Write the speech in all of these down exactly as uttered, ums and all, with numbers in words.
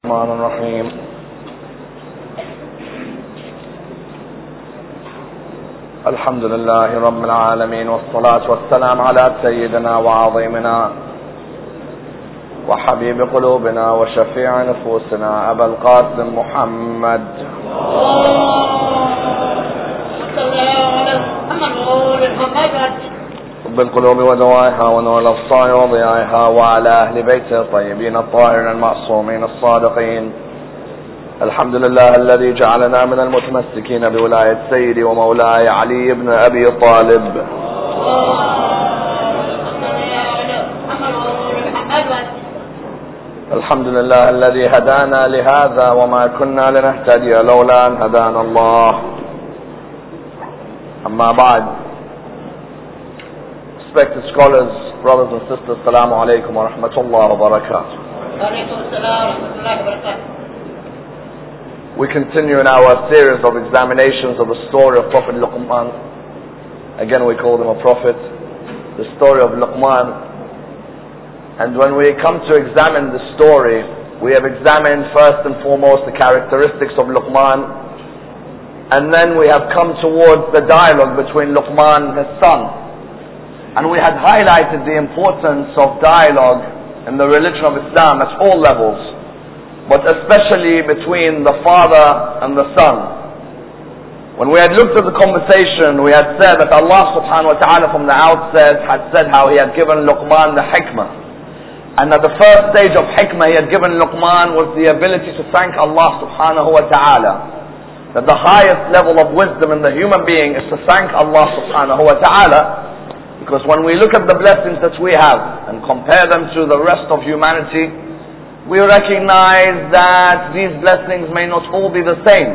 الرحمن الرحيم الحمد لله رب العالمين والصلاة والسلام على سيدنا وعظيمنا وحبيب قلوبنا وشفيع نفوسنا أبا القاسم محمد طب القلوب ودوائها ونور الأبصار وضيائها وعلى أهل بيته الطيبين الطاهرين المعصومين الصادقين. الحمد لله الذي جعلنا من المتمسكين بولاية سيدي ومولاي علي بن أبي طالب. الحمد لله الذي هدانا لهذا وما كنا لنهتدي لولا أن هدانا الله. أما بعد. Respected scholars, brothers and sisters, Assalamu alaikum wa rahmatullahi wa barakatuh. We continue in our series of examinations of the story of Prophet Luqman. Again, we call him a prophet. The story of Luqman. And when we come to examine the story, we have examined first and foremost the characteristics of Luqman. And then we have come towards the dialogue between Luqman and his son. And we had highlighted the importance of dialogue in the religion of Islam at all levels, but especially between the father and the son. When we had looked at the conversation, we had said that Allah subhanahu wa ta'ala from the outset had said how He had given Luqman the hikmah. And at the first stage of hikmah He had given Luqman was the ability to thank Allah subhanahu wa ta'ala. That the highest level of wisdom in the human being is to thank Allah subhanahu wa ta'ala. Because when we look at the blessings that we have and compare them to the rest of humanity, we recognize that these blessings may not all be the same.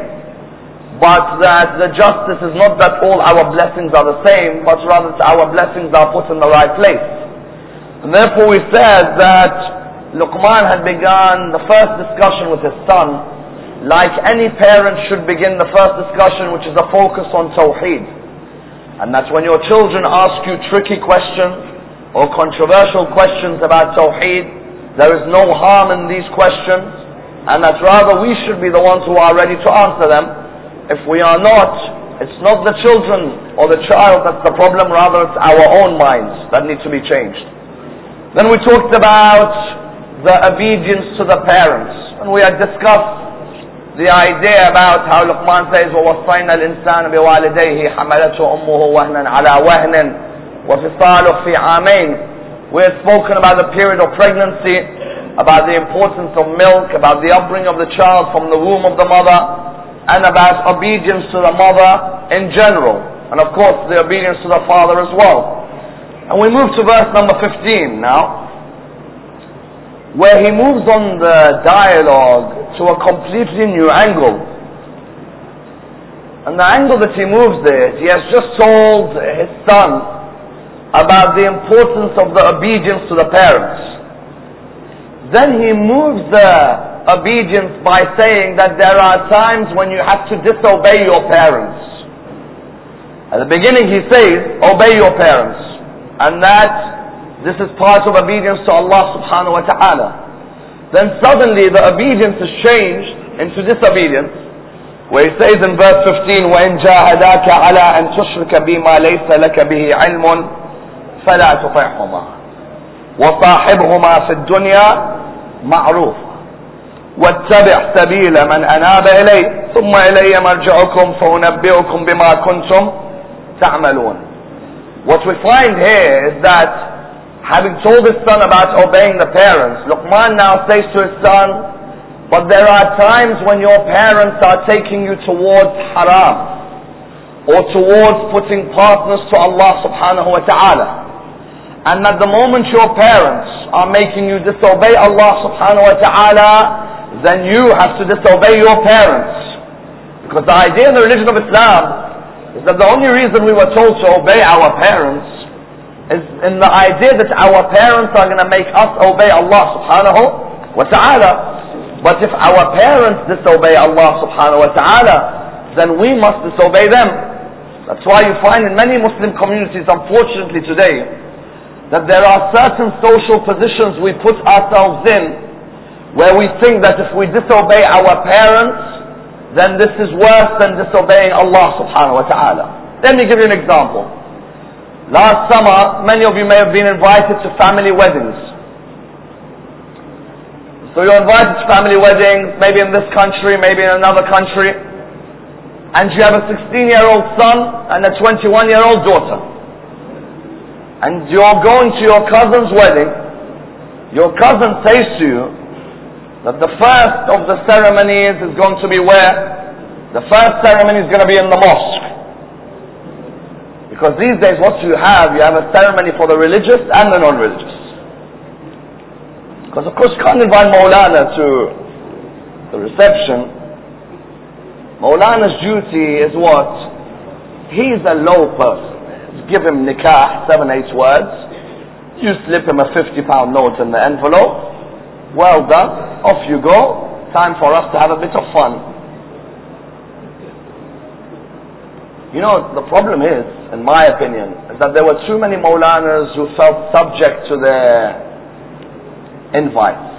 But that the justice is not that all our blessings are the same, but rather that our blessings are put in the right place. And therefore we said that Luqman had begun the first discussion with his son, like any parent should begin the first discussion, which is a focus on Tawheed. And that's when your children ask you tricky questions or controversial questions about Tawheed, there is no harm in these questions, and that rather we should be the ones who are ready to answer them. If we are not, it's not the children or the child that's the problem, rather it's our own minds that need to be changed. Then we talked about the obedience to the parents, and we had discussed the idea about how Luqman says, وَوَصَّيْنَا الْإِنسَانَ بِوَالِدَيْهِ حَمَلَتْهُ أُمُّهُ وَهْنًا عَلَى وَهْنٍ وَفِصَالُهُ فِي عَامَيْنِ. We have spoken about the period of pregnancy, about the importance of milk, about the upbringing of the child from the womb of the mother, and about obedience to the mother in general, and of course the obedience to the father as well. And we move to verse number fifteen now, where he moves on the dialogue to a completely new angle. And the angle that he moves is, he has just told his son about the importance of the obedience to the parents. Then he moves the obedience by saying that there are times when you have to disobey your parents. At the beginning he says, obey your parents. And that this is part of obedience to Allah subhanahu wa ta'ala. Then suddenly the obedience is changed into disobedience, where he says in verse fifteen, وَإِنْ جَاهَدَاكَ عَلَىٰ أَن تُشْرِكَ بِمَا لَيْسَ لَكَ بِهِ عِلْمٌ فَلَا تُطِعْهُمَا وَصَاحِبْهُمَا فِي الدُّنْيا مَعْرُوفًا وَاتَّبِعْ سَبِيلَ مَنْ أَنَابَ إِلَيَّ ثُمَّ إِلَيَّ مَرْجِعُكُمْ فَأُنَبِّئُكُمْ بِمَا كُنْتُمْ تَعْمَلُونَ. What we find here is that having told his son about obeying the parents, Luqman now says to his son, but there are times when your parents are taking you towards haram, or towards putting partners to Allah subhanahu wa ta'ala. And at the moment your parents are making you disobey Allah subhanahu wa ta'ala, then you have to disobey your parents. Because the idea in the religion of Islam is that the only reason we were told to obey our parents is in the idea that our parents are going to make us obey Allah subhanahu wa ta'ala. But if our parents disobey Allah subhanahu wa ta'ala, then we must disobey them. That's why you find in many Muslim communities, unfortunately today, that there are certain social positions we put ourselves in where we think that if we disobey our parents, then this is worse than disobeying Allah subhanahu wa ta'ala. Let me give you an example. Last summer, many of you may have been invited to family weddings. So you're invited to family weddings, maybe in this country, maybe in another country, and you have a sixteen-year-old son and a twenty-one-year-old daughter. And you're going to your cousin's wedding. Your cousin says to you that the first of the ceremonies is going to be where? The first ceremony is going to be in the mosque. Because these days what you have, you have a ceremony for the religious and the non-religious. Because of course you can't invite Maulana to the reception. Maulana's duty is what? He's a low person. Give him nikah, seven, eight words. You slip him a fifty pound note in the envelope. Well done. Off you go. Time for us to have a bit of fun. You know, the problem is, in my opinion, is that there were too many Maulanas who felt subject to their invites.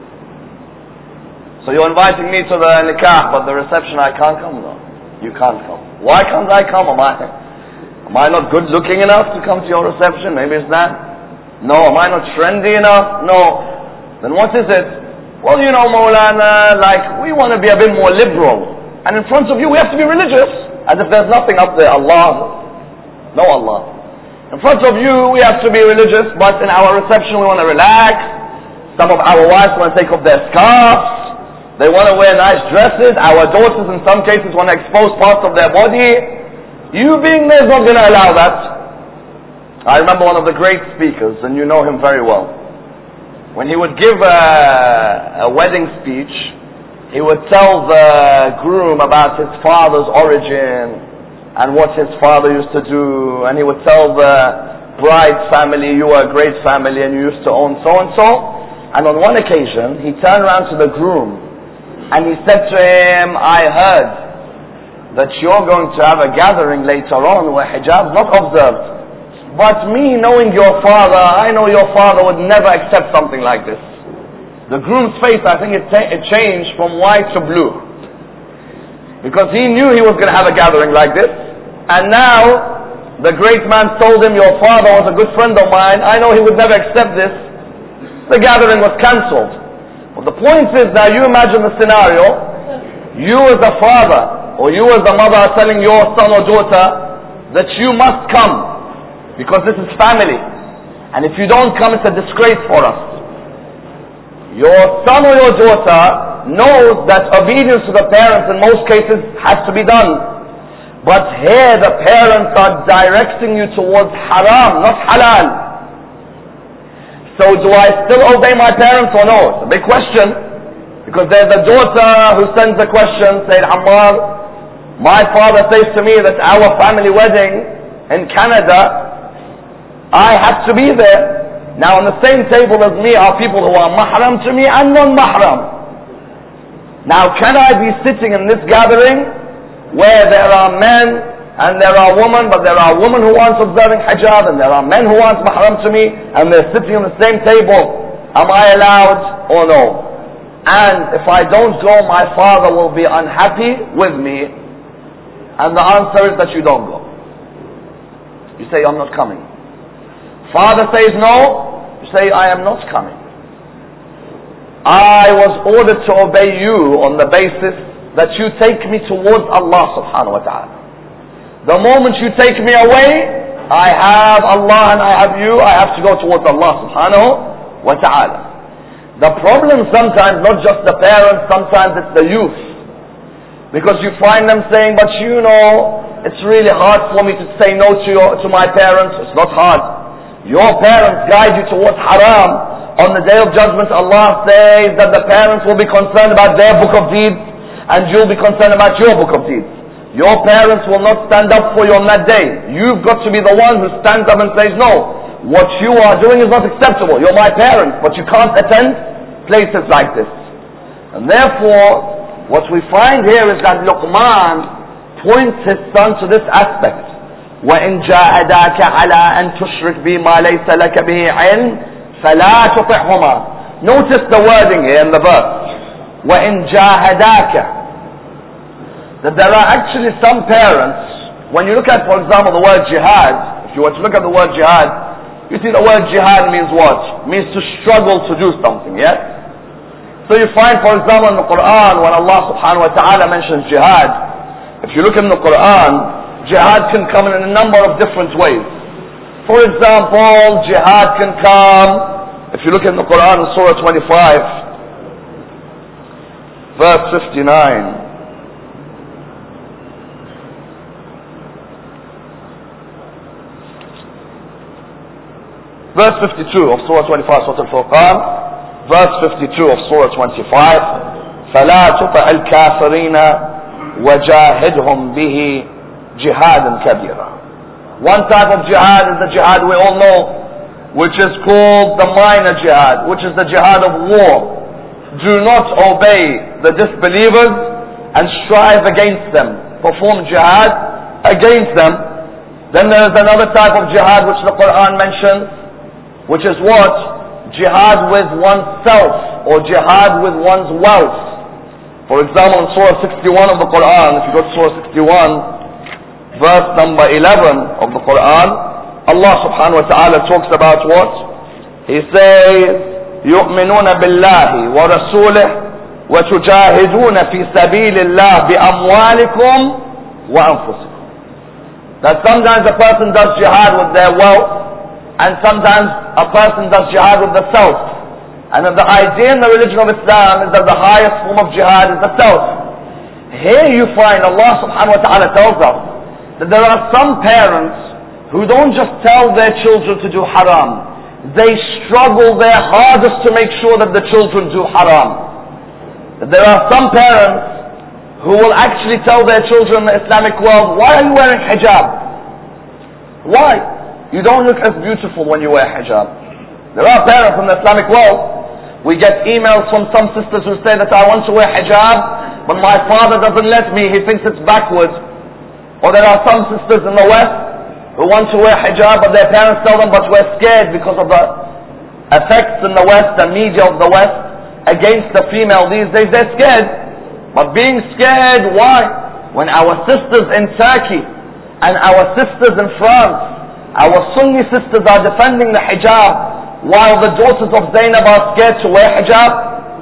So you're inviting me to the nikah, but the reception I can't come? No, you can't come. Why can't I come? Am I, am I not good looking enough to come to your reception? Maybe it's that. No, am I not trendy enough? No. Then what is it? Well, you know, Maulana, like, we want to be a bit more liberal. And in front of you we have to be religious. As if there's nothing up there. Allah. No Allah. In front of you we have to be religious, but in our reception we want to relax. Some of our wives want to take off their scarves. They want to wear nice dresses. Our daughters in some cases want to expose parts of their body. You being there is not going to allow that. I remember one of the great speakers, and you know him very well. When he would give a, a wedding speech, he would tell the groom about his father's origin and what his father used to do. And he would tell the bride's family, you were a great family and you used to own so and so. And on one occasion, he turned around to the groom and he said to him, I heard that you're going to have a gathering later on where hijab is not observed. But me knowing your father, I know your father would never accept something like this. The groom's face, I think it, it changed from white to blue. Because he knew he was going to have a gathering like this. And now, the great man told him, your father was a good friend of mine, I know he would never accept this. The gathering was cancelled. But the point is that you imagine the scenario, you as a father, or you as a mother are telling your son or daughter that you must come. Because this is family. And if you don't come, it's a disgrace for us. Your son or your daughter knows that obedience to the parents in most cases has to be done. But here the parents are directing you towards haram, not halal. So do I still obey my parents or no? It's a big question. Because there's a daughter who sends a question, saying, Ammar, my father says to me that our family wedding in Canada, I have to be there. Now on the same table as me are people who are mahram to me and non-mahram. Now can I be sitting in this gathering where there are men and there are women, but there are women who aren't observing hijab and there are men who aren't mahram to me and they're sitting on the same table? Am I allowed or no? And if I don't go, my father will be unhappy with me. And the answer is that you don't go. You say, I'm not coming. Father says no, you say, I am not coming. I was ordered to obey you on the basis that you take me towards Allah subhanahu wa ta'ala. The moment you take me away, I have Allah and I have you, I have to go towards Allah subhanahu wa ta'ala. The problem sometimes, not just the parents, sometimes it's the youth. Because you find them saying, but you know, it's really hard for me to say no to, your, to my parents. It's not hard. Your parents guide you towards haram. On the day of judgment, Allah says that the parents will be concerned about their book of deeds and you'll be concerned about your book of deeds. Your parents will not stand up for you on that day. You've got to be the one who stands up and says, no, what you are doing is not acceptable. You're my parents, but you can't attend places like this. And therefore, what we find here is that Luqman points his son to this aspect. وَإِنْ جَاهَدَاكَ عَلَىٰ أَن تُشْرِكْ بِي مَا لَيْسَ لَكَ بِهِ عِلْمٍ فَلَا تُطِعْهُمَا Notice the wording here in the verse. وَإِنْ جَاهَدَاكَ. That there are actually some parents, when you look at, for example, the word jihad, if you were to look at the word jihad, you see the word jihad means what? Means to struggle to do something, yes? So you find, for example, in the Quran, when Allah subhanahu wa ta'ala mentions jihad, if you look in the Quran, jihad can come in a number of different ways. For example, jihad can come, if you look in the Quran in Surah twenty-five, verse fifty-nine. Verse fifty-two of Surah twenty-five, Surah Al-Furqan. Verse fifty-two of Surah twenty-five. فَلَا تُطِعِ الْكَافِرِينَ وَجَاهِدْهُمْ بِهِ جِهَادًا كَبِيرًا. One type of jihad is the jihad we all know, which is called the minor jihad, which is the jihad of war. Do not obey the disbelievers and strive against them. Perform jihad against them. Then there is another type of jihad which the Quran mentions, which is what? Jihad with oneself, or jihad with one's wealth. For example, in Surah sixty-one of the Quran, if you go to Surah sixty-one, verse number eleven of the Quran, Allah subhanahu wa ta'ala talks about what? He says, يؤمنون بالله ورسوله وتجاهدون في سبيل الله بأموالكم وأنفسكم. That sometimes a person does jihad with their wealth, and sometimes a person does jihad with the self. And the idea in the religion of Islam is that the highest form of jihad is the self. Here you find Allah subhanahu wa ta'ala tells us that there are some parents who don't just tell their children to do haram. They struggle their hardest to make sure that the children do haram. There are some parents who will actually tell their children in the Islamic world, why are you wearing hijab? Why? You don't look as beautiful when you wear hijab. There are parents in the Islamic world. We get emails from some sisters who say that I want to wear hijab, but my father doesn't let me, he thinks it's backwards. Or there are some sisters in the West who want to wear hijab, but their parents tell them, but we're scared because of the effects in the West, the media of the West, against the female these days. They're scared. But being scared, why? When our sisters in Turkey and our sisters in France, our Sunni sisters are defending the hijab, while the daughters of Zainab are scared to wear hijab.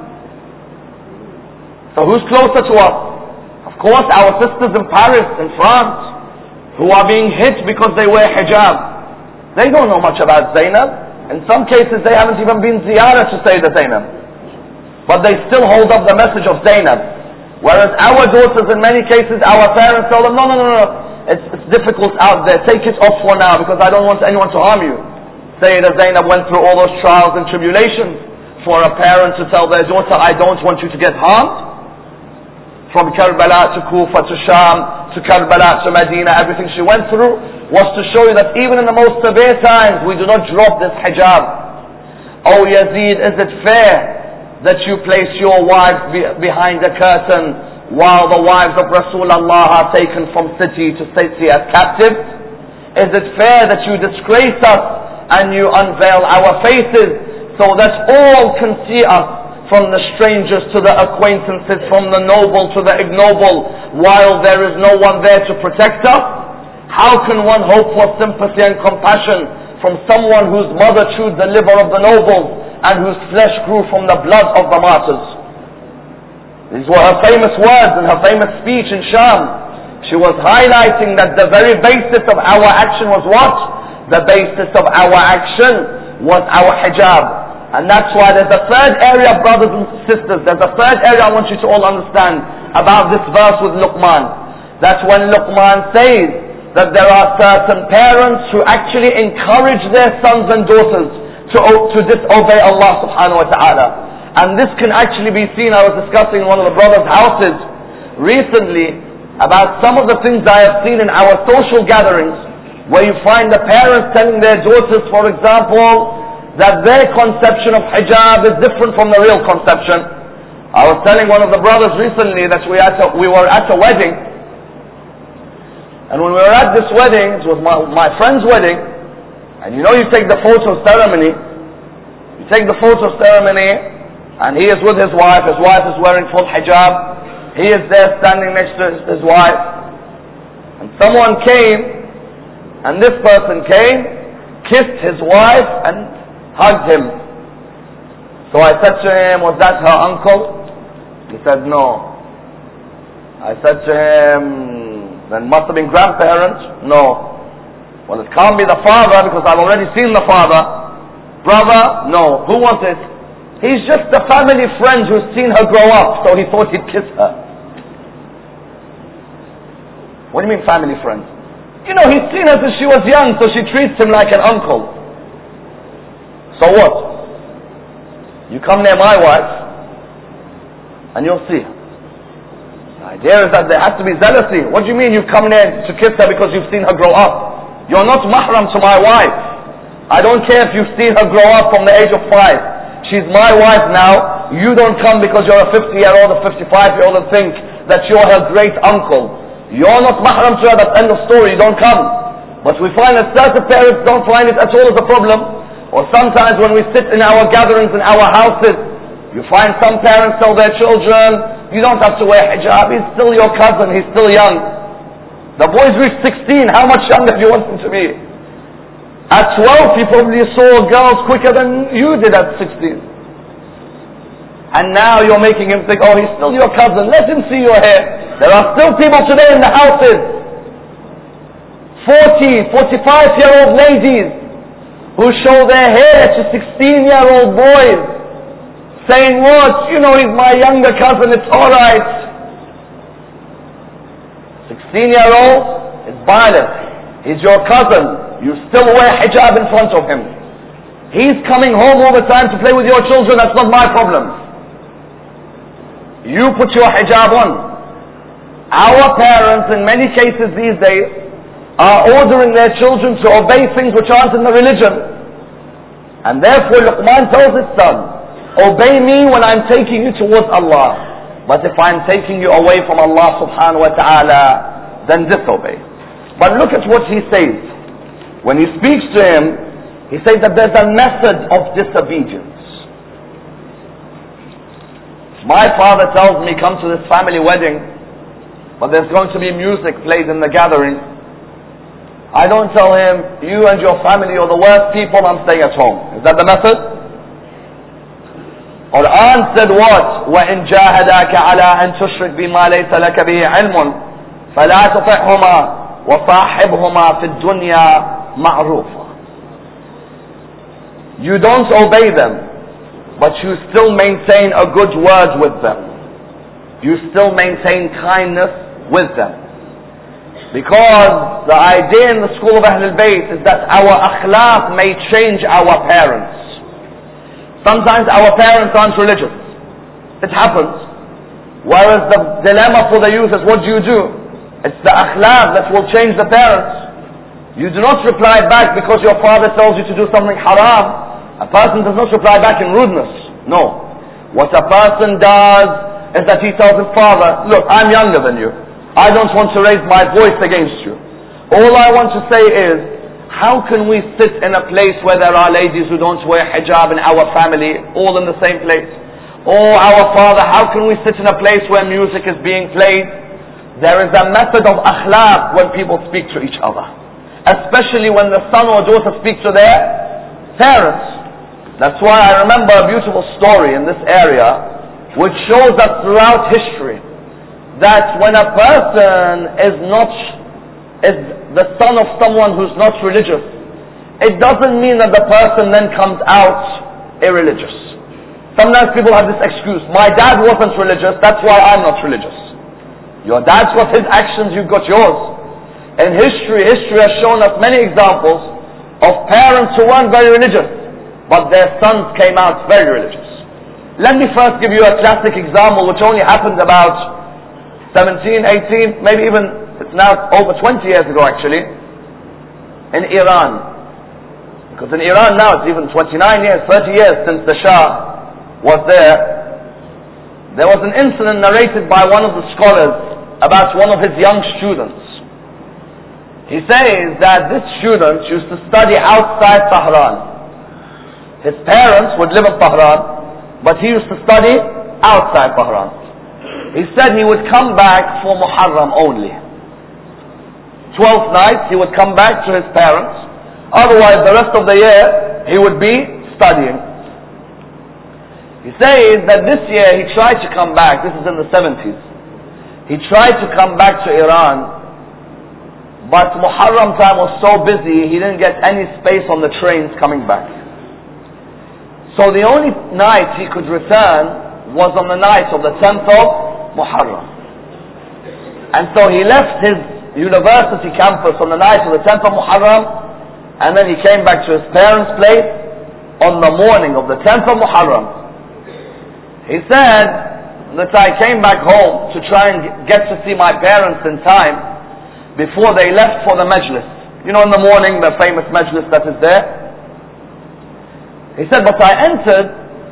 So who's closer to us? Of course, our sisters in Paris, in France, who are being hit because they wear hijab. They don't know much about Zainab. In some cases, they haven't even been ziyarah to say the Zainab. But they still hold up the message of Zainab. Whereas our daughters, in many cases, our parents tell them, no, no, no, no, it's, it's difficult out there. Take it off for now because I don't want anyone to harm you. Sayyidah Zainab went through all those trials and tribulations for a parent to tell their daughter, I don't want you to get harmed. From Karbala to Kufa to Sham to Karbala to Medina, everything she went through was to show you that even in the most severe times, we do not drop this hijab. Oh Yazid, is it fair that you place your wives be behind a curtain while the wives of Rasulullah are taken from city to city as captives? Is it fair that you disgrace us and you unveil our faces so that all can see us, from the strangers to the acquaintances, from the noble to the ignoble, while there is no one there to protect us? How can one hope for sympathy and compassion from someone whose mother chewed the liver of the nobles and whose flesh grew from the blood of the martyrs? These were her famous words in her famous speech in Sham. She was highlighting that the very basis of our action was what? The basis of our action was our hijab. And that's why there's a third area, brothers and sisters, there's a third area I want you to all understand about this verse with Luqman. That's when Luqman says that there are certain parents who actually encourage their sons and daughters to, to disobey Allah subhanahu wa ta'ala. And this can actually be seen, I was discussing in one of the brothers' houses recently about some of the things I have seen in our social gatherings, where you find the parents telling their daughters, for example, that their conception of hijab is different from the real conception. I was telling one of the brothers recently that we, at a, we were at a wedding, and when we were at this wedding, it was my, my friend's wedding, and you know you take the photo ceremony, you take the photo ceremony, and he is with his wife, his wife is wearing full hijab, he is there standing next to his, his wife, and someone came, and this person came, kissed his wife, and hugged him. So I said to him, was that her uncle? He said, no. I said to him, then must have been grandparents? No. Well, it can't be the father because I've already seen the father. Brother? No. Who was it? He's just a family friend who's seen her grow up, so he thought he'd kiss her. What do you mean family friend? You know, he's seen her since she was young, so she treats him like an uncle. So what? You come near my wife, and you'll see. The idea is that there has to be jealousy. What do you mean you come near to kiss her because you've seen her grow up? You're not mahram to my wife. I don't care if you've seen her grow up from the age of five. She's my wife now. You don't come because you're a fifty-year-old or fifty-five-year-old and think that you're her great uncle. You're not mahram to her, that's end of story, you don't come. But we find that certain parents don't find it at all as a problem. Or sometimes when we sit in our gatherings in our houses, you find some parents tell their children, you don't have to wear hijab, he's still your cousin, he's still young. The boy's reached sixteen, how much younger do you want him to be? At twelve, he probably saw girls quicker than you did at sixteen. And now you're making him think, oh, he's still your cousin, let him see your hair. There are still people today in the houses, forty, forty-five-year-old ladies, who show their hair to sixteen-year-old boys, saying what? You know, he's my younger cousin, it's alright. sixteen-year-old is violent. He's your cousin. You still wear hijab in front of him. He's coming home all the time to play with your children, that's not my problem. You put your hijab on. Our parents, in many cases these days, are ordering their children to obey things which aren't in the religion. And therefore Luqman tells his son, obey me when I'm taking you towards Allah. But if I'm taking you away from Allah subhanahu wa ta'ala, then disobey. But look at what he says. When he speaks to him, he says that there's a method of disobedience. My father tells me, come to this family wedding, but there's going to be music played in the gathering. I don't tell him, you and your family are the worst people, I'm staying at home. Is that the method? Quran said what? وَإِن جَاهَدَاكَ عَلَىٰ أَن تُشْرِكْ بِمَا لَيْسَ لَكَ بِهِ عِلْمٌ فَلَا تُطِعْهُمَا وَصَاحِبْهُمَا فِي الدُّنْيَا مَعْرُوفًا. You don't obey them, but you still maintain a good word with them. You still maintain kindness with them. Because the idea in the school of Ahlul Bayt is that our akhlaq may change our parents. Sometimes our parents aren't religious. It happens. Whereas the dilemma for the youth is, what do you do? It's the akhlaq that will change the parents. You do not reply back because your father tells you to do something haram. A person does not reply back in rudeness. No. What a person does is that he tells his father, look, I'm younger than you. I don't want to raise my voice against you. All I want to say is, how can we sit in a place where there are ladies who don't wear hijab in our family, all in the same place? Or our father, how can we sit in a place where music is being played? There is a method of akhlaq when people speak to each other. Especially when the son or daughter speak to their parents. That's why I remember a beautiful story in this area which shows us throughout history that when a person is not, is the son of someone who's not religious, it doesn't mean that the person then comes out irreligious. Sometimes people have this excuse, my dad wasn't religious, that's why I'm not religious. Your dad's got his actions, you've got yours. In history, history has shown us many examples of parents who weren't very religious, but their sons came out very religious. Let me first give you a classic example which only happened about seventeen, eighteen, maybe even, it's now over twenty years ago actually, in Iran. Because in Iran now it's even twenty-nine years, thirty years since the Shah was there. There was an incident narrated by one of the scholars about one of his young students. He says that this student used to study outside Tehran. His parents would live in Tehran, but he used to study outside Tehran. He said he would come back for Muharram only. Twelfth night, he would come back to his parents. Otherwise, the rest of the year, he would be studying. He says that this year he tried to come back. This is in the seventies. He tried to come back to Iran, but Muharram time was so busy, he didn't get any space on the trains coming back. So the only night he could return was on the night of the tenth of Muharram. And so he left his university campus on the night of the tenth of Muharram, and then he came back to his parents' place on the morning of the tenth of Muharram. He said that I came back home to try and get to see my parents in time before they left for the majlis. You know, in the morning, the famous majlis that is there. He said, but I entered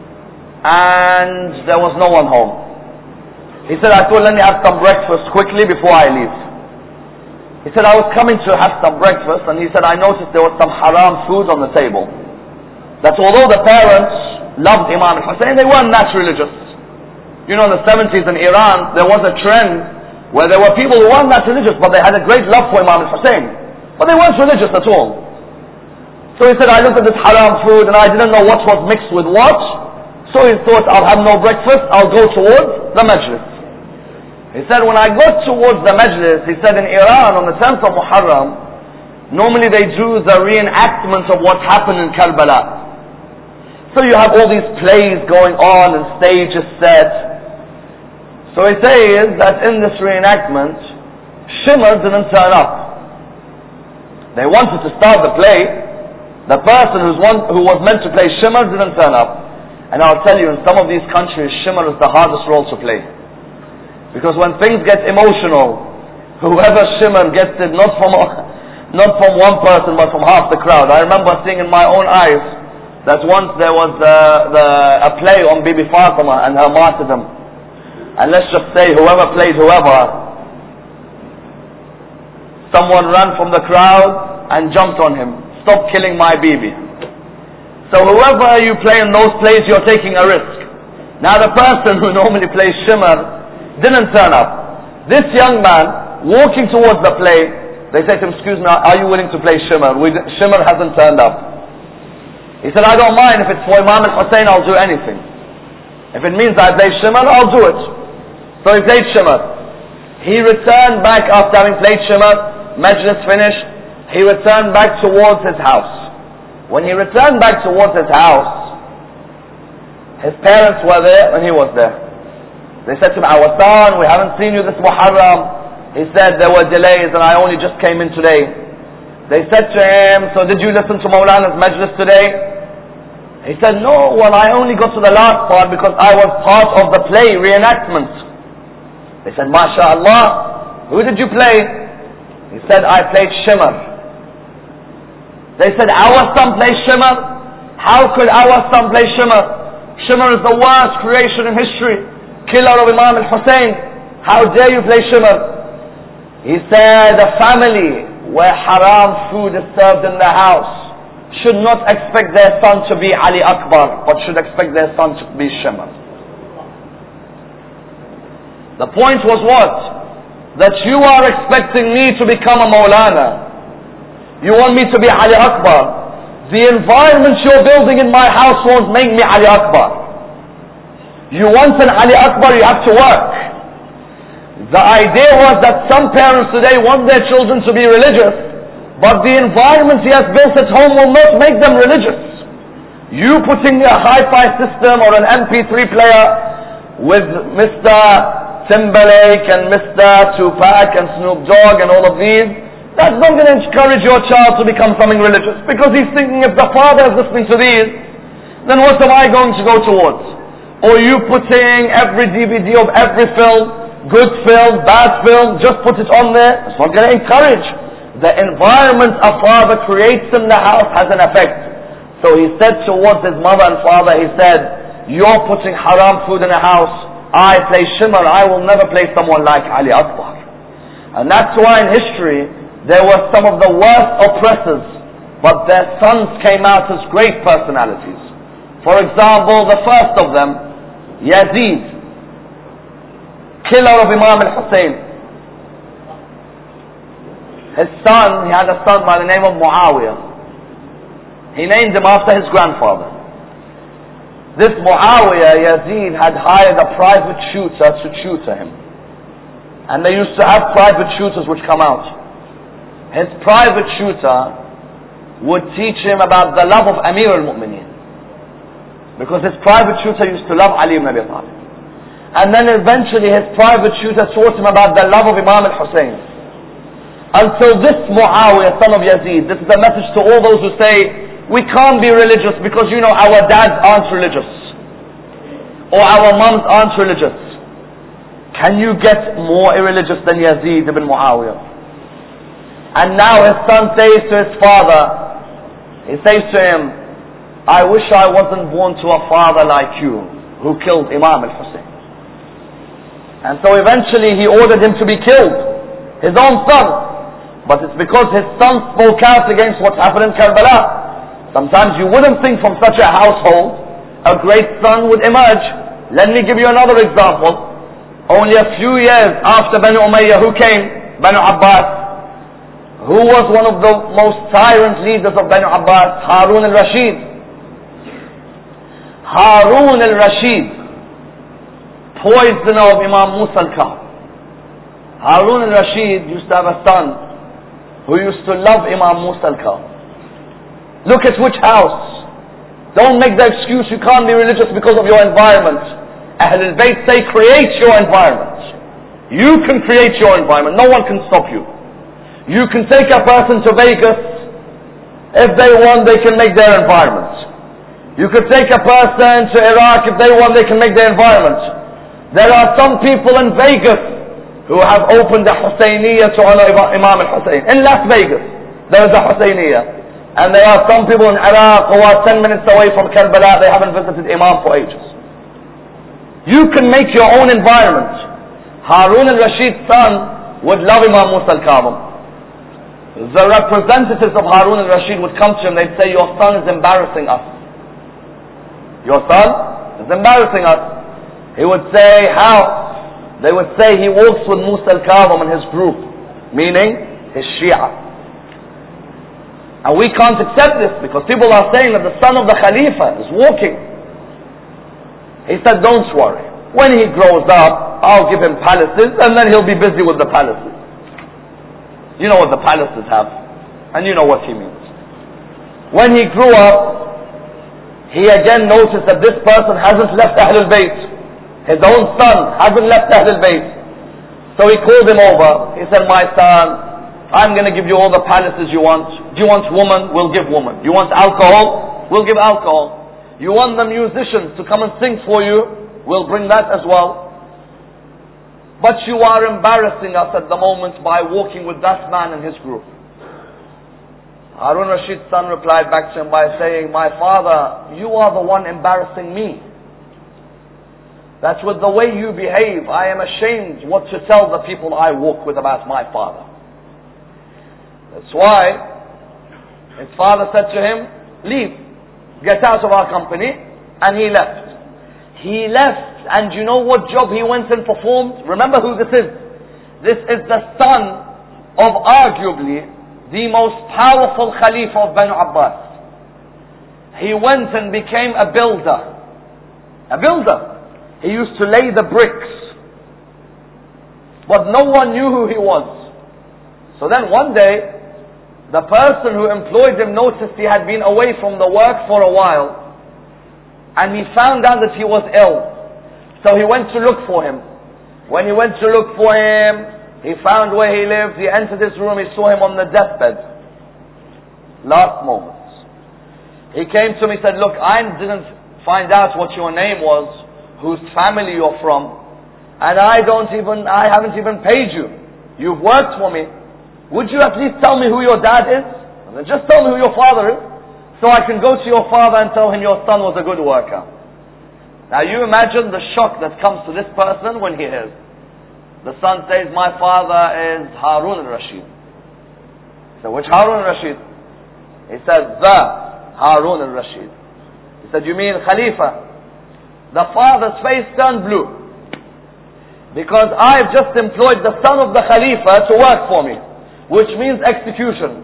and there was no one home. He said, I thought, let me have some breakfast quickly before I leave. He said, I was coming to have some breakfast, and he said, I noticed there was some haram food on the table. That although the parents loved Imam al-Hussein, they weren't that religious. You know, in the seventies in Iran, there was a trend where there were people who weren't that religious, but they had a great love for Imam al-Hussein. But they weren't religious at all. So he said, I looked at this haram food, and I didn't know what was mixed with what. So he thought, I'll have no breakfast, I'll go towards the majlis. He said, when I got towards the majlis, he said, in Iran, on the tenth of Muharram, normally they do the reenactment of what happened in Karbala. So you have all these plays going on and stages set. So he says that in this reenactment, Shimr didn't turn up. They wanted to start the play. The person who's one, who was meant to play Shimr didn't turn up. And I'll tell you, in some of these countries, Shimr is the hardest role to play. Because when things get emotional, whoever Shimr gets it, not from not from one person, but from half the crowd. I remember seeing in my own eyes that once there was uh, the, a play on Bibi Fatima and her martyrdom. And let's just say whoever played whoever, someone ran from the crowd and jumped on him. Stop killing my Bibi. So whoever you play in those plays, you're taking a risk. Now the person who normally plays Shimr didn't turn up. This young man, walking towards the play, they said to him, excuse me, are you willing to play Shimr? We, Shimr hasn't turned up. He said, I don't mind. If it's for Imam al-Hussein, I'll do anything. If it means I play Shimr, I'll do it. So he played Shimr. He returned back after having played Shimr, majlis finished, he returned back towards his house. When he returned back towards his house, his parents were there and he was there. They said to him, our son, we haven't seen you this Muharram. He said, there were delays and I only just came in today. They said to him, so did you listen to Mawlana's majlis today? He said, no, well I only got to the last part because I was part of the play reenactment. They said, MashaAllah, who did you play? He said, I played Shimr. They said, our son plays Shimr? How could our son play Shimr? Shimr is the worst creation in history. Killer of Imam al-Hussein. How dare you play Shimr? He said, a family where haram food is served in the house should not expect their son to be Ali Akbar, but should expect their son to be Shimr. The point was what? That you are expecting me to become a Mawlana. You want me to be Ali Akbar. The environment you're building in my house won't make me Ali Akbar. You want an Ali Akbar, you have to work. The idea was that some parents today want their children to be religious, but the environment he has built at home will not make them religious. You putting a hi-fi system or an M P three player with Mister Timberlake and Mister Tupac and Snoop Dogg and all of these, that's not going to encourage your child to become something religious, because he's thinking, if the father is listening to these, then what am I going to go towards? Or you putting every D V D of every film, good film, bad film, just put it on there, it's not going to encourage. The environment a father creates in the house has an effect. So he said towards his mother and father, he said, you're putting haram food in a house, I play Shimr, I will never play someone like Ali Akbar. And that's why in history, there were some of the worst oppressors, but their sons came out as great personalities. For example, the first of them, Yazid, killer of Imam al-Hussein. His son, he had a son by the name of Muawiyah. He named him after his grandfather. This Muawiyah, Yazid, had hired a private shooter to tutor him. And they used to have private shooters which come out. His private shooter would teach him about the love of Amir al-Mu'mineen. Because his private shooter used to love Ali ibn Abi Talib. And then eventually his private shooter taught him about the love of Imam al-Hussein. Until this Muawiyah, son of Yazid, this is a message to all those who say, we can't be religious because, you know, our dads aren't religious. Or our moms aren't religious. Can you get more irreligious than Yazid ibn Muawiyah? And now his son says to his father, he says to him, I wish I wasn't born to a father like you, who killed Imam al-Hussein. And so eventually he ordered him to be killed, his own son. But it's because his son spoke out against what happened in Karbala. Sometimes you wouldn't think from such a household a great son would emerge. Let me give you another example. Only a few years after Banu Umayyah, who came? Banu Abbas. Who was one of the most tyrant leaders of Banu Abbas? Harun al-Rashid. Harun al-Rashid, poisoner of Imam Musa al-Ka'b. Harun al-Rashid used to have a son who used to love Imam Musa al-Ka'b. Look at which house. Don't make the excuse you can't be religious because of your environment. Ahlul Bayt say create your environment. You can create your environment. No one can stop you. You can take a person to Vegas. If they want, they can make their environment. You could take a person to Iraq. If they want, they can make their environment. There are some people in Vegas who have opened a Husayniyah to honor Imam al-Hussein. In Las Vegas, there is a Husayniyah. And there are some people in Iraq who are ten minutes away from Karbala, they haven't visited Imam for ages. You can make your own environment. Harun al-Rashid's son would love Imam Musa al-Ka'b. The representatives of Harun al-Rashid would come to him, they'd say, your son is embarrassing us. Your son is embarrassing us. He would say, how? They would say, he walks with Musa al-Ka'b and his group, meaning his Shia. And we can't accept this because people are saying that the son of the Khalifa is walking. He said, don't worry. When he grows up, I'll give him palaces and then he'll be busy with the palaces. You know what the palaces have. And you know what he means. When he grew up, he again noticed that this person hasn't left Ahlul Bayt. His own son hasn't left Ahlul Bayt. So he called him over. He said, my son, I'm going to give you all the palaces you want. Do you want woman? We'll give woman. You want alcohol? We'll give alcohol. You want the musicians to come and sing for you? We'll bring that as well. But you are embarrassing us at the moment by walking with that man and his group. Harun Rashid's son replied back to him by saying, my father, you are the one embarrassing me. That's with the way you behave. I am ashamed what to tell the people I walk with about my father. That's why his father said to him, leave, get out of our company, and he left. He left, and you know what job he went and performed? Remember who this is. This is the son of arguably the most powerful Khalifa of Banu Abbas. He went and became a builder. A builder. He used to lay the bricks. But no one knew who he was. So then one day, the person who employed him noticed he had been away from the work for a while. And he found out that he was ill. So he went to look for him. When he went to look for him, he found where he lived. He entered his room. He saw him on the deathbed. Last moments. He came to me and said, look, I didn't find out what your name was, whose family you're from. And I don't even, I haven't even paid you. You've worked for me. Would you at least tell me who your dad is? And then just tell me who your father is, so I can go to your father and tell him your son was a good worker. Now you imagine the shock that comes to this person when he hears. The son says, my father is Harun al-Rashid. So which Harun al-Rashid? He says, the Harun al-Rashid. He said, you mean Khalifa? The father's face turned blue. Because I've just employed the son of the Khalifa to work for me, which means execution.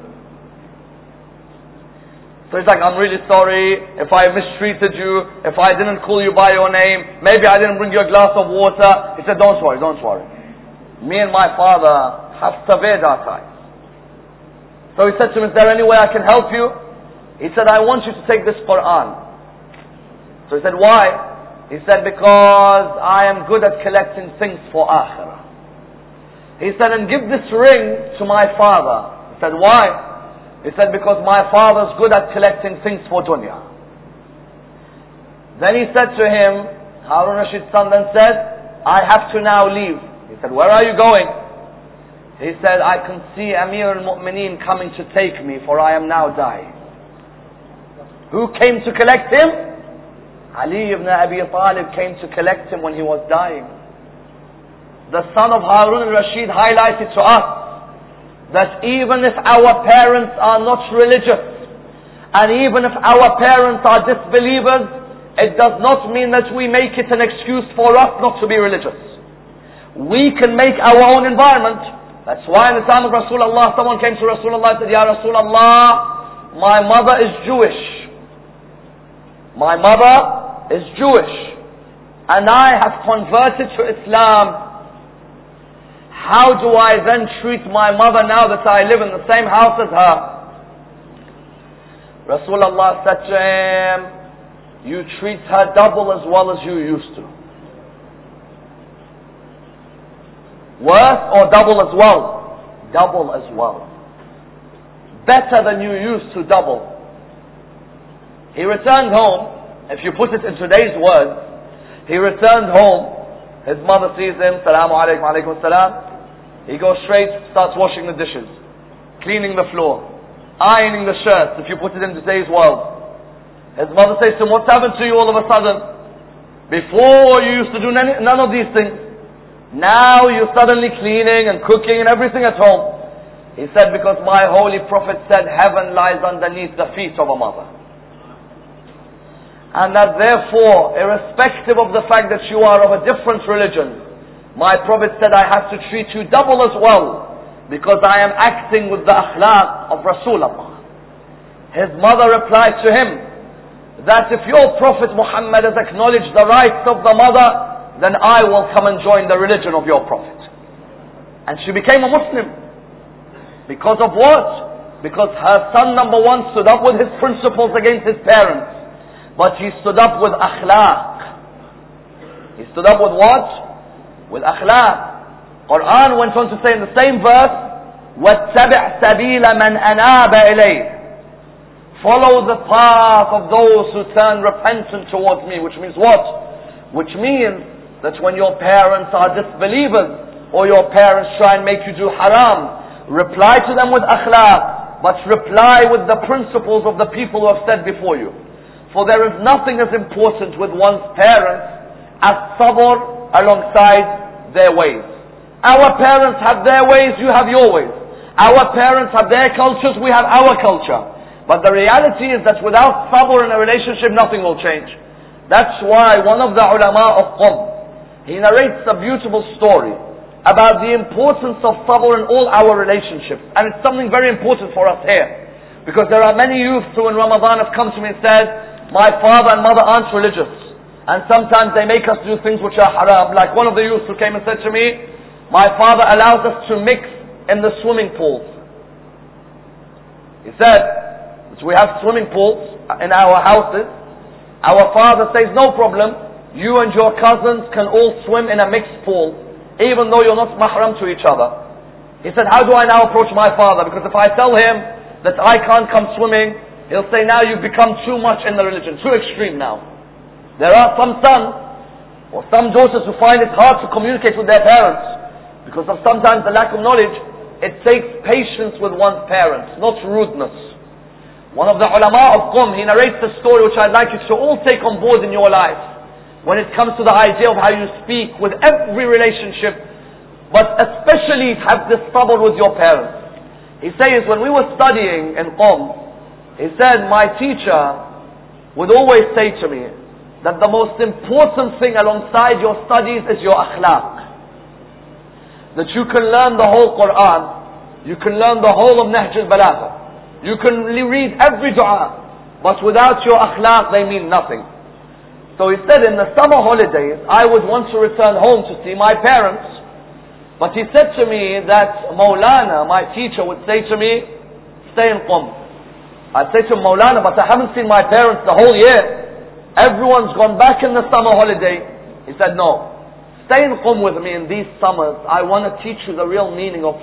So he's like, I'm really sorry if I mistreated you, if I didn't call you by your name, maybe I didn't bring you a glass of water. He said, don't worry, don't worry. Me and my father have severed our ties. So he said to him, is there any way I can help you? He said, I want you to take this Quran. So he said, why? He said, because I am good at collecting things for akhirah. He said, and give this ring to my father. He said, why? He said, because my father's good at collecting things for dunya. Then he said to him, Harun Rashid's son then said, I have to now leave. He said, where are you going? He said, I can see Amir al-Mu'mineen coming to take me, for I am now dying. Who came to collect him? Ali ibn Abi Talib came to collect him when he was dying. The son of Harun al-Rashid highlighted to us that even if our parents are not religious, and even if our parents are disbelievers, it does not mean that we make it an excuse for us not to be religious. We can make our own environment. That's why in the time of Rasulullah, someone came to Rasulullah and said, Ya Rasulullah, my mother is Jewish. My mother is Jewish, and I have converted to Islam. How do I then treat my mother now that I live in the same house as her? Rasulullah said to him, you treat her double as well as you used to. Worse or double as well? Double as well. Better than you used to double. He returned home. If you put it in today's words, he returned home. His mother sees him. Salamu alaykum, alaykum salam. He goes straight, starts washing the dishes, cleaning the floor, ironing the shirts, if you put it in today's world. His mother says to him, what's happened to you all of a sudden? Before you used to do none, none of these things. Now you're suddenly cleaning and cooking and everything at home. He said, because my holy prophet said heaven lies underneath the feet of a mother. And that therefore, irrespective of the fact that you are of a different religion, my Prophet said, I have to treat you double as well, because I am acting with the akhlaq of Rasulullah. His mother replied to him, that if your Prophet Muhammad has acknowledged the rights of the mother, then I will come and join the religion of your Prophet. And she became a Muslim. Because of what? Because her son, number one, stood up with his principles against his parents. But he stood up with akhlaq. He stood up with what? With akhlaq. Quran went on to say in the same verse, وَاتَّبِعْ سَبِيلَ مَنْ أَنَابَ إِلَيْهِ. Follow the path of those who turn repentant towards me. Which means what? Which means that when your parents are disbelievers, or your parents try and make you do haram, reply to them with akhlaq, but reply with the principles of the people who have said before you. For there is nothing as important with one's parents as sabr alongside their ways. Our parents have their ways, you have your ways. Our parents have their cultures, we have our culture. But the reality is that without sabr in a relationship, nothing will change. That's why one of the ulama of Qum, he narrates a beautiful story about the importance of sabr in all our relationships. And it's something very important for us here. Because there are many youths who in Ramadan have come to me and said, my father and mother aren't religious, and sometimes they make us do things which are haram. Like one of the youths who came and said to me, my father allows us to mix in the swimming pools. He said, we have swimming pools in our houses. Our father says, no problem, you and your cousins can all swim in a mixed pool, even though you're not mahram to each other. He said, how do I now approach my father? Because if I tell him that I can't come swimming, he'll say, now you've become too much in the religion, too extreme now. There are some sons or some daughters who find it hard to communicate with their parents because of sometimes the lack of knowledge. It takes patience with one's parents, not rudeness. One of the ulama of Qum, he narrates a story which I'd like you to all take on board in your life when it comes to the idea of how you speak with every relationship, but especially have this sabr with your parents. He says, when we were studying in Qum, he said, my teacher, would always say to me that the most important thing alongside your studies is your akhlaq. That you can learn the whole Quran, you can learn the whole of Nahj al-Balagha, you can read every dua, but without your akhlaq they mean nothing. So he said, in the summer holidays, I would want to return home to see my parents. But he said to me that Maulana, my teacher, would say to me, stay in Qum. I'd say to him, Maulana, but I haven't seen my parents the whole year. Everyone's gone back in the summer holiday. He said, no. Stay in Qum with me in these summers. I want to teach you the real meaning of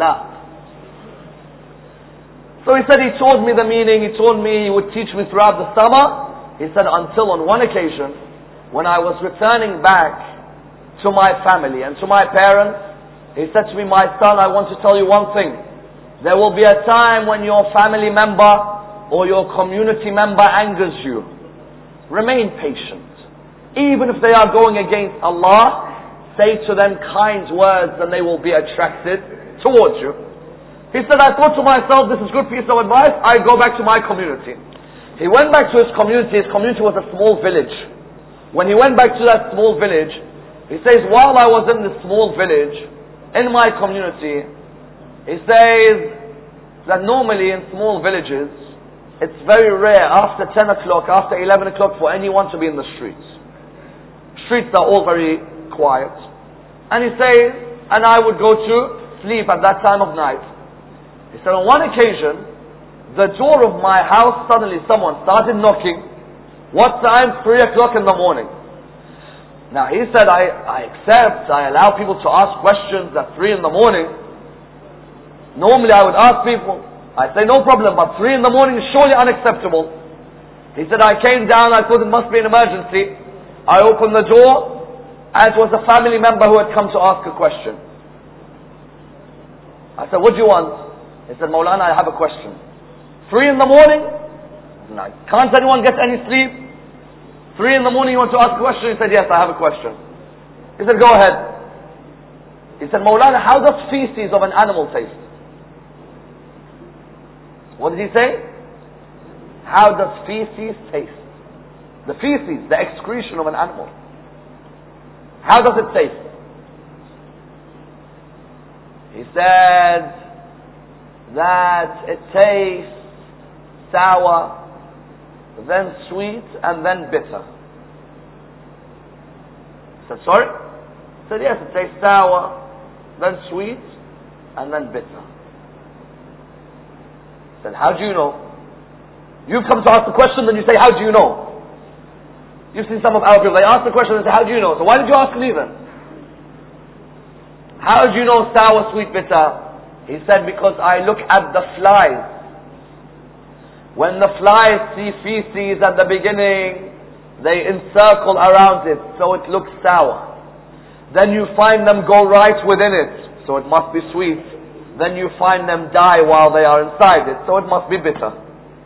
akhlaq. So he said he told me the meaning. He told me he would teach me throughout the summer. He said, until on one occasion, when I was returning back to my family and to my parents, he said to me, my son, I want to tell you one thing. There will be a time when your family member or your community member angers you. Remain patient. Even if they are going against Allah, say to them kind words and they will be attracted towards you. He said, I thought to myself, this is good piece of advice. I go back to my community. He went back to his community. His community was a small village. When he went back to that small village, he says, while I was in the small village, in my community, he says that normally in small villages, it's very rare after ten o'clock, after eleven o'clock for anyone to be in the streets. Streets are all very quiet. And he says, and I would go to sleep at that time of night. He said, on one occasion, the door of my house, suddenly someone started knocking. What time? Three o'clock in the morning. Now he said, I, I accept, I allow people to ask questions at three in the morning. Normally I would ask people, I say no problem, but three in the morning is surely unacceptable. He said, I came down, I thought it must be an emergency. I opened the door, and it was a family member who had come to ask a question. I said, what do you want? He said, Maulana, I have a question. Three in the morning? No. Can't anyone get any sleep? Three in the morning you want to ask a question? He said, yes, I have a question. He said, go ahead. He said, Maulana, how does feces of an animal taste? What did he say? How does feces taste? The feces, the excretion of an animal. How does it taste? He said that it tastes sour, then sweet, and then bitter. I said, sorry? He said, yes, it tastes sour, then sweet, and then bitter. I said, how do you know? You come to ask the question, then you say, how do you know? You've seen some of our people, they ask the question and say, how do you know? So why did you ask me then? How do you know sour, sweet, bitter? He said, because I look at the flies. When the flies see feces at the beginning, they encircle around it, so it looks sour. Then you find them go right within it, so it must be sweet. Then you find them die while they are inside it, so it must be bitter.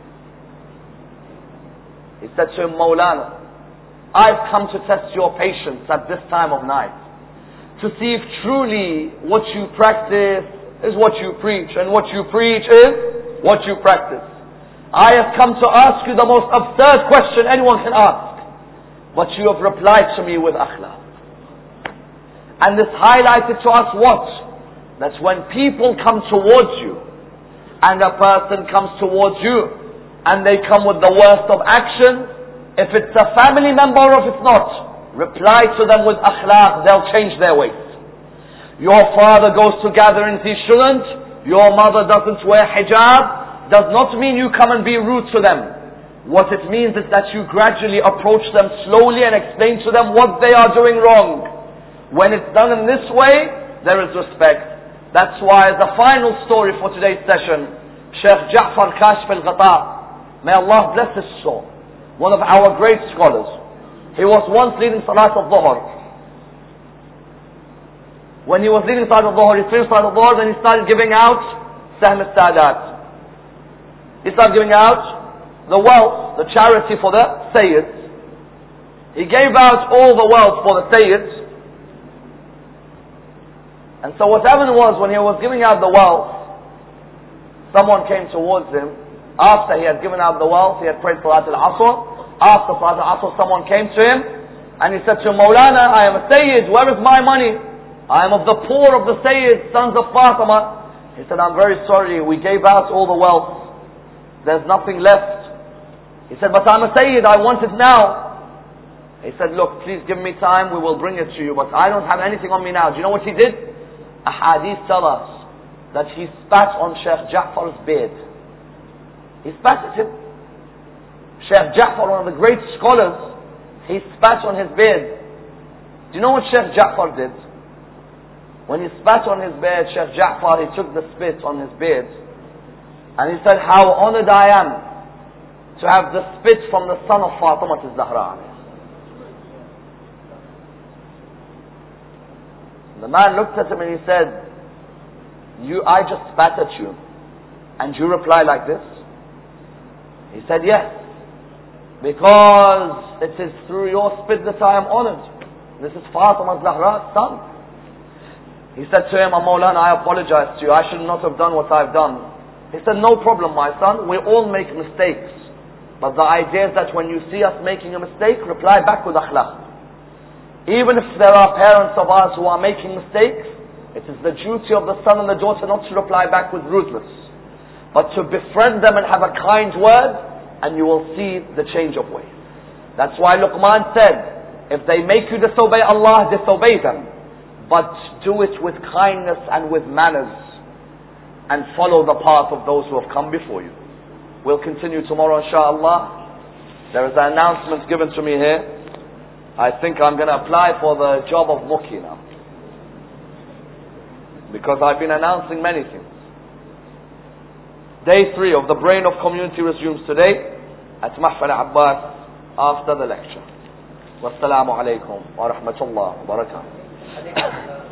He said to him, Maulana, I've come to test your patience at this time of night, to see if truly what you practice is what you preach, and what you preach is what you practice. I have come to ask you the most absurd question anyone can ask, but you have replied to me with akhlaq. And this highlighted to us what? That when people come towards you, and a person comes towards you, and they come with the worst of actions, if it's a family member or if it's not, reply to them with akhlaq, they'll change their ways. Your father goes to gatherings he shouldn't, your mother doesn't wear hijab, does not mean you come and be rude to them. What it means is that you gradually approach them slowly and explain to them what they are doing wrong. When it's done in this way, there is respect. That's why the final story for today's session, Sheikh Ja'far Kashf al-Ghata, may Allah bless his soul, one of our great scholars. He was once leading Salat al-Dhuhr. When he was leading Salat al-Dhuhr, he finished Salat al-Dhuhr, then he started giving out Sahm al-Sadat. He started giving out the wealth, the charity for the Sayyids. He gave out all the wealth for the Sayyids. And so what happened was, when he was giving out the wealth, someone came towards him. After he had given out the wealth, he had prayed Salat al-Asr. After Salatul Asr, someone came to him and he said to him, Mawlana, I am a Sayyid, where is my money? I am of the poor of the Sayyid, sons of Fatima. He said, I'm very sorry, we gave out all the wealth. There's nothing left. He said, but I'm a Sayyid, I want it now. He said, look, please give me time, we will bring it to you, but I don't have anything on me now. Do you know what he did? Ahadith tell us that he spat on Sheikh Ja'far's beard. He spat at him. Sheikh Ja'far, one of the great scholars, he spat on his beard. Do you know what Sheikh Ja'far did? When he spat on his beard, Sheikh Ja'far, he took the spit on his beard and he said, how honored I am to have the spit from the son of Fatima az-Zahra. The man looked at him and he said, you, I just spat at you and you reply like this? He said, yes, because it is through your spit that I am honored. This is Fatima az-Zahra's son. He said to him, Mawlana, I apologize to you, I should not have done what I've done. He said, no problem my son, we all make mistakes. But the idea is that when you see us making a mistake, reply back with akhlaq. Even if there are parents of ours who are making mistakes, it is the duty of the son and the daughter not to reply back with rudeness, but to befriend them and have a kind word, and you will see the change of ways. That's why Luqman said, if they make you disobey Allah, disobey them, but do it with kindness and with manners, and follow the path of those who have come before you. We'll continue tomorrow inshaAllah. There is an announcement given to me here. I think I'm going to apply for the job of Mukhi now, because I've been announcing many things. Day three of the Brain of Community resumes today at Mahfal Abbas after the lecture. Wassalamu alaikum wa rahmatullah wa barakatuh.